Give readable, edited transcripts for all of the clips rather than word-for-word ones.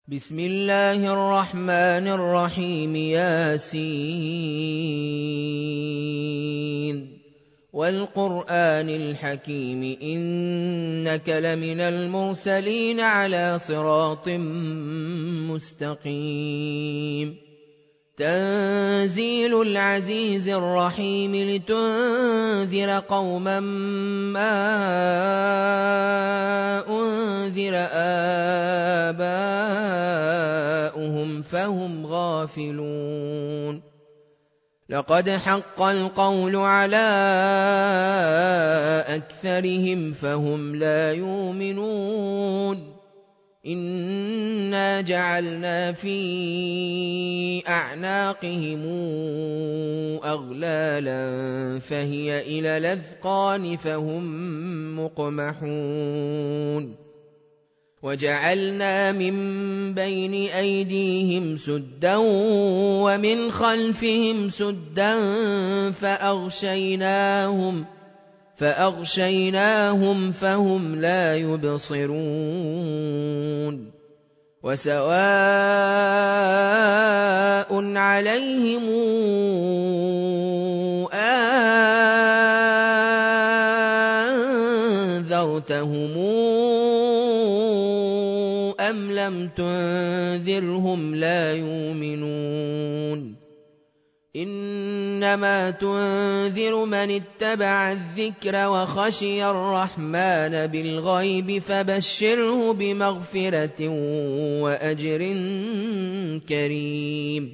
بسم الله الرحمن الرحيم. ياسين والقرآن الحكيم إنك لمن المرسلين على صراط مستقيم. تنزيل العزيز الرحيم لتنذر قوما ما أنذر آباؤهم فهم غافلون. لقد حق القول على أكثرهم فهم لا يؤمنون. إنا جعلنا في أعناقهم أغلالا فهي إلى الأذقان فهم مقمحون. وجعلنا من بين أيديهم سدا ومن خلفهم سدا فأغشيناهم فهم لا يبصرون. وسواء عليهم أنذرتهم أم لم تنذرهم لا يؤمنون. إنما تنذر من اتبع الذكر وخشي الرحمن بالغيب فبشره بمغفرة وأجر كريم.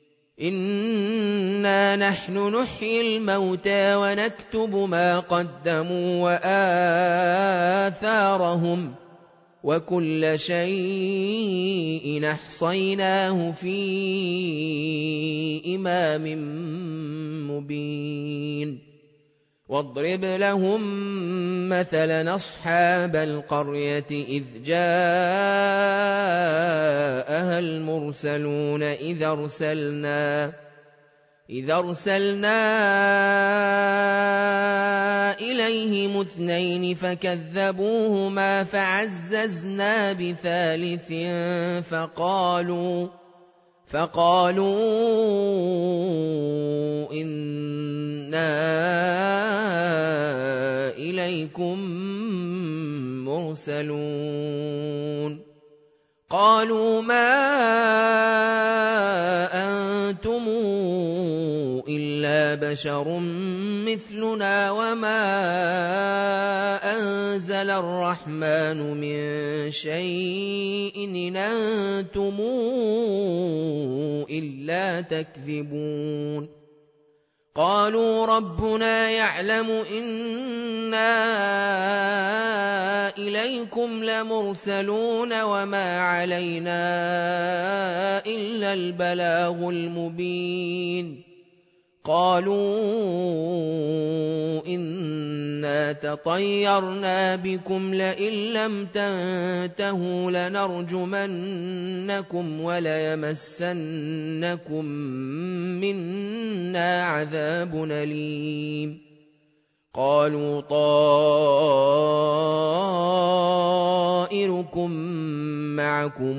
إنا نحن نحيي الموتى ونكتب ما قدموا وآثارهم وكل شيء أحصيناه في إمام مبين. واضرب لهم مثلا أصحاب القرية إذ جاءها المرسلون إذ أرسلنا إليهم اثنين فكذبوهما فعززنا بثالث فقالوا إنا إليكم مرسلون. قالوا ما أنتم إلا بشر مثلنا وما أنزل الرحمن من شيء إن أنتم إلا تكذبون. قالوا ربنا يعلم إنا إليكم لمرسلون وما علينا إلا البلاغ المبين. قالوا إنا تطيرنا بكم لئن لم تنتهوا لنرجمنكم وليمسنكم منا عذاب أليم. قالوا طائركم معكم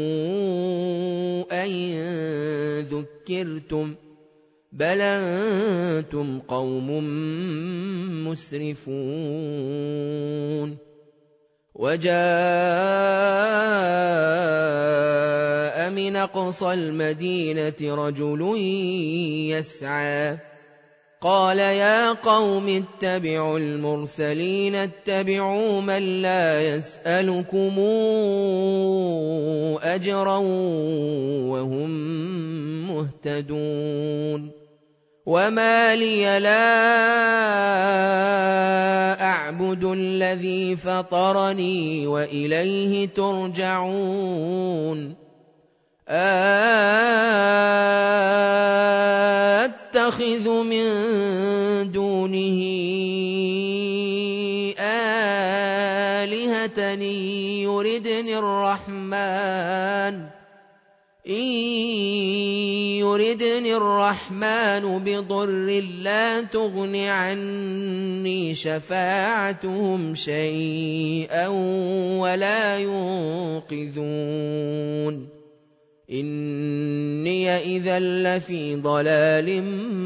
أئن ذكرتم بل أنتم قوم مسرفون. وجاء من أقصى المدينة رجل يسعى قال يا قوم اتبعوا المرسلين اتبعوا من لا يسألكم أجرا وهم مهتدون. وما لي لا أعبد الذي فطرني وإليه ترجعون. أتخذ من دونه آلهة يردني الرحمن إن يردني الرحمن بضر لا تغن عني شفاعتهم شيئا ولا ينقذون إني إذا لفي ضلال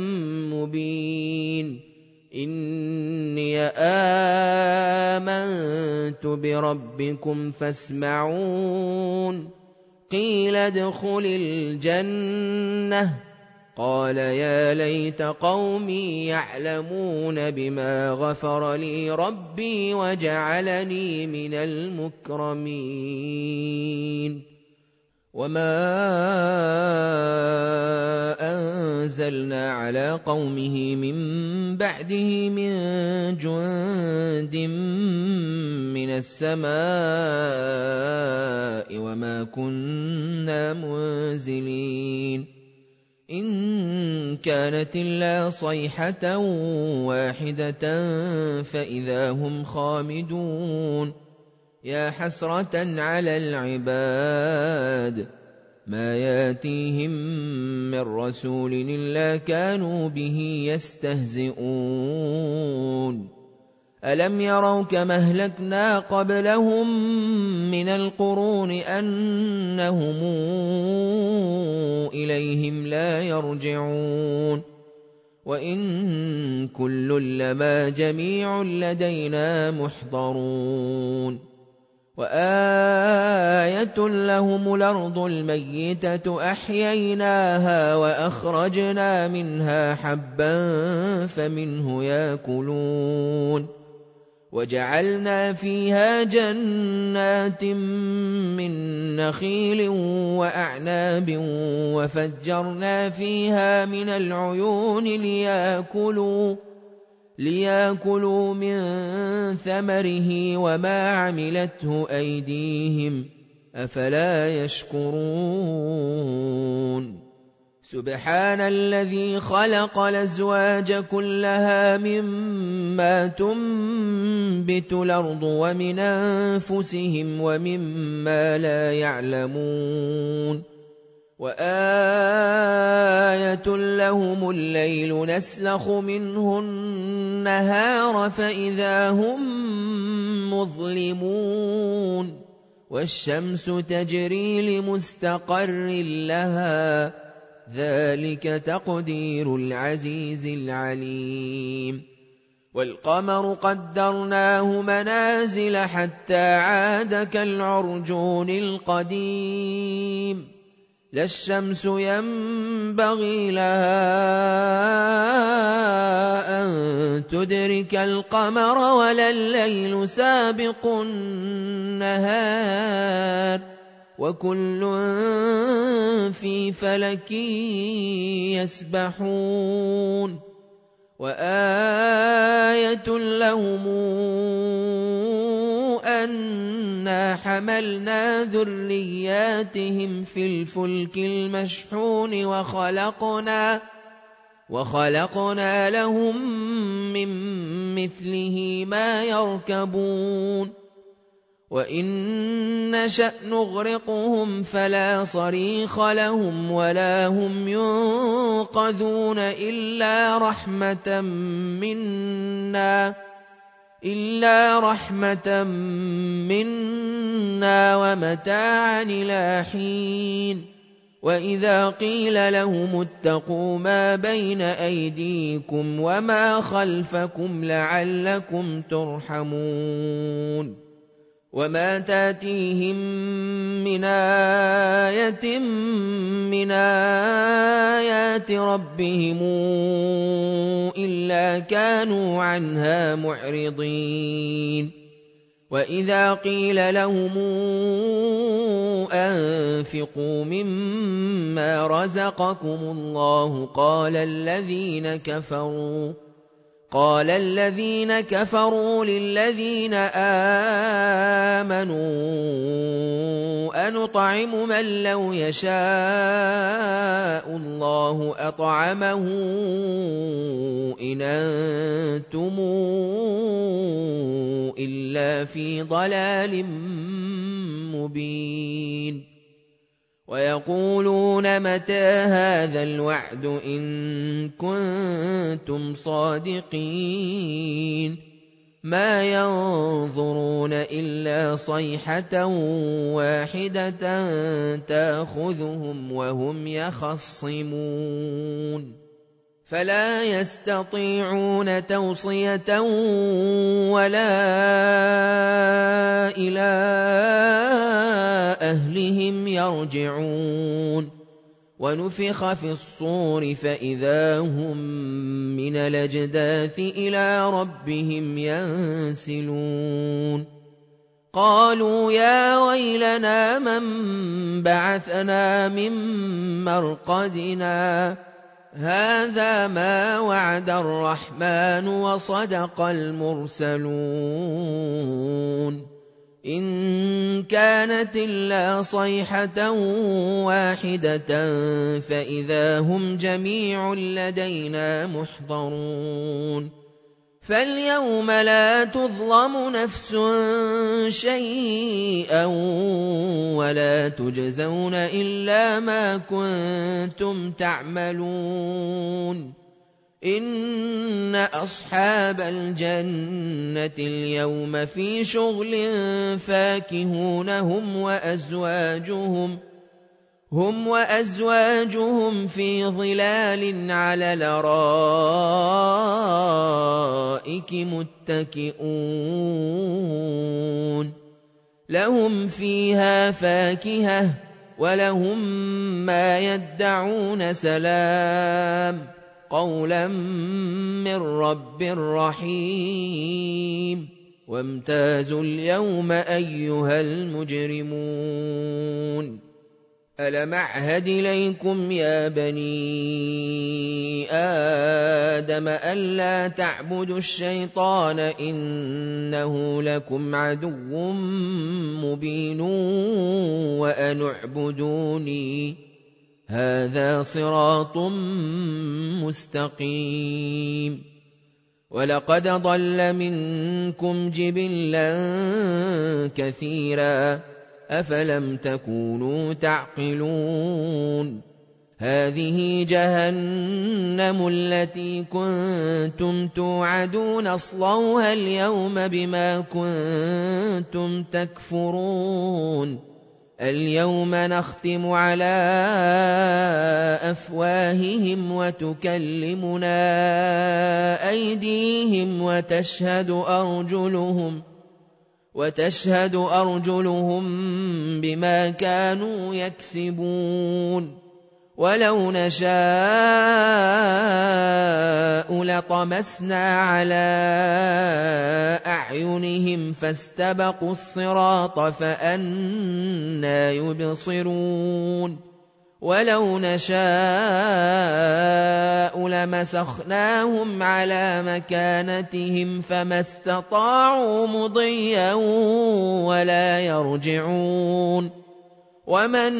مبين إني آمنت بربكم فاسمعون قيل ادخل الجنة قال يا ليت قومي يعلمون بما غفر لي ربي وجعلني من المكرمين وما أنزلنا على قومه من بعده من جند من السماء وما كنا منزلين إن كانت إلا صيحة واحدة فإذا هم خامدون يا حسرة على العباد ما ياتيهم من رسول إلا كانوا به يستهزئون ألم يروا كما أهلكنا قبلهم من القرون أنهم إليهم لا يرجعون وإن كل لما جميع لدينا محضرون وآية لهم الأرض الميتة أحييناها وأخرجنا منها حبا فمنه يأكلون وجعلنا فيها جنات من نخيل وأعناب وفجرنا فيها من العيون ليأكلوا من ثمره وما عملته أيديهم أفلا يشكرون سبحان الذي خلق الأزواج كلها مما تنبت الأرض ومن أنفسهم ومما لا يعلمون وآية لهم الليل نسلخ منه النهار فإذا هم مظلمون والشمس تجري لمستقر لها ذلك تقدير العزيز العليم والقمر قدرناه منازل حتى عاد كالعرجون القديم لا الشمس ينبغي لها أن تدرك القمر ولا الليل سابق النهار وكل في فلك يسبحون وآية لهم أنا حملنا ذرياتهم في الفلك المشحون وخلقنا لهم من مثله ما يركبون وإن نشأ نغرقهم فلا صريخ لهم ولا هم ينقذون إلا رحمة منا ومتاعا إلى حين وإذا قيل لهم اتقوا ما بين أيديكم وما خلفكم لعلكم ترحمون وما تاتيهم من آية من آيات ربهم إلا كانوا عنها معرضين وإذا قيل لهم أنفقوا مما رزقكم الله قال الذين كفروا للذين آمنوا أنطعم من لو يشاء الله أطعمه إن أنتم إلا في ضلال مبين ويقولون متى هذا الوعد إن كنتم صادقين ما ينظرون إلا صيحة واحدة تأخذهم وهم يخصمون فلا يستطيعون توصية ولا إلى أهلهم يرجعون ونفخ في الصور فإذا هم من الأجداث إلى ربهم ينسلون قالوا يا ويلنا من بعثنا من مرقدنا هذا ما وعد الرحمن وصدق المرسلون إن كانت إلا صيحة واحدة فإذا هم جميع لدينا محضرون فاليوم لا تظلم نفس شيئا ولا تجزون إلا ما كنتم تعملون إن أصحاب الجنة اليوم في شغل فاكهون هم وأزواجهم في ظلال على الأرائك متكئون لهم فيها فاكهة ولهم ما يدعون سلام قولا من رب رحيم وامتازوا اليوم أيها المجرمون ألم أعهد إليكم يا بني آدم ألا تعبدوا الشيطان إنه لكم عدو مبين وأن اعبدوني هذا صراط مستقيم ولقد ضل منكم جبلا كثيرا أفلم تكونوا تعقلون هذه جهنم التي كنتم توعدون اصلوها اليوم بما كنتم تكفرون اليوم نختم على أفواههم وتكلمنا أيديهم وتشهد أرجلهم بما كانوا يكسبون ولو نشاء لطمسنا على أعينهم فاستبقوا الصراط فأنى يبصرون ولو نشاء لمسخناهم على مكانتهم فما استطاعوا مضيا ولا يرجعون ومن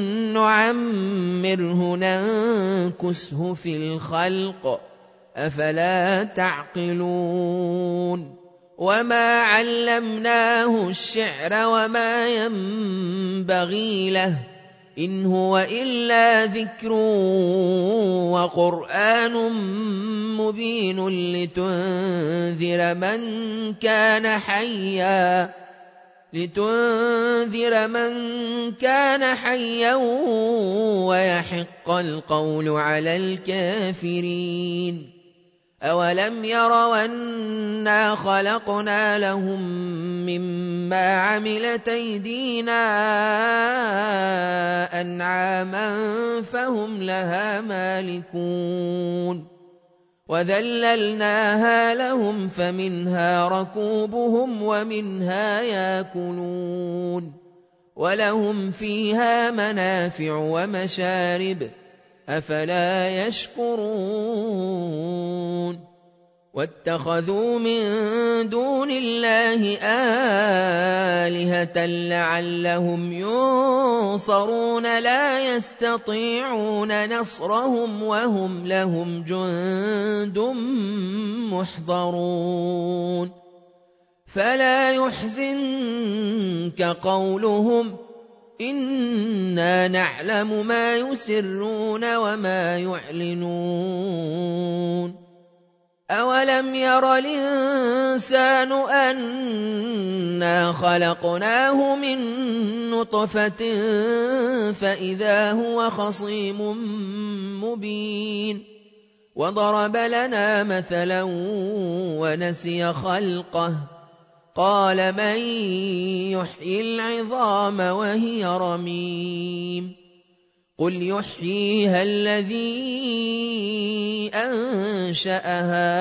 نعمره ننكسه في الخلق أفلا تعقلون وما علمناه الشعر وما ينبغي له إن هو إلا ذكر وقرآن مبين لتنذر من كان حيا ويحق القول على الكافرين أولم يروا أنا خلقنا لهم مما عملت أيدينا أنعاما فهم لها مالكون وذللناها لهم فمنها ركوبهم ومنها ياكلون ولهم فيها منافع ومشارب أفلا يشكرون واتخذوا من دون الله آلهة لعلهم ينصرون لا يستطيعون نصرهم وهم لهم جند محضرون فلا يحزنك قولهم إن إنا نعلم ما يسرون وما يعلنون أولم ير الإنسان أنا خلقناه من نطفة فإذا هو خصيم مبين وضرب لنا مثلا ونسي خلقه قال من يحيي العظام وهي رميم قل يحييها الذي أنشأها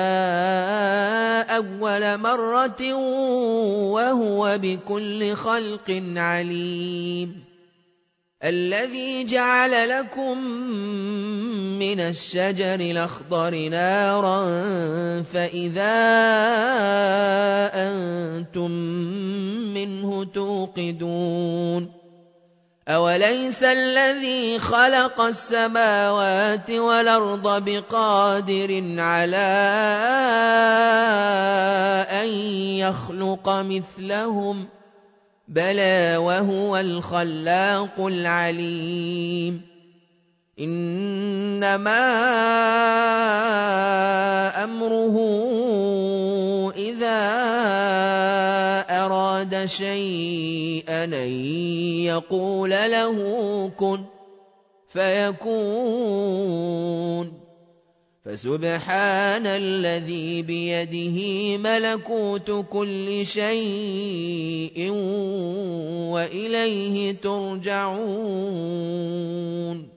أول مرة وهو بكل خلق عليم الذي جعل لكم من الشجر الأخضر نارا فإذا أنتم منه توقدون أوليس الذي خلق السماوات والأرض بقادر على أن يخلق مثلهم بلى وهو الخلاق العليم إنما أمره إذا أراد شيئا أن يقول له كن فيكون فسبحان الذي بيده ملكوت كل شيء وإليه ترجعون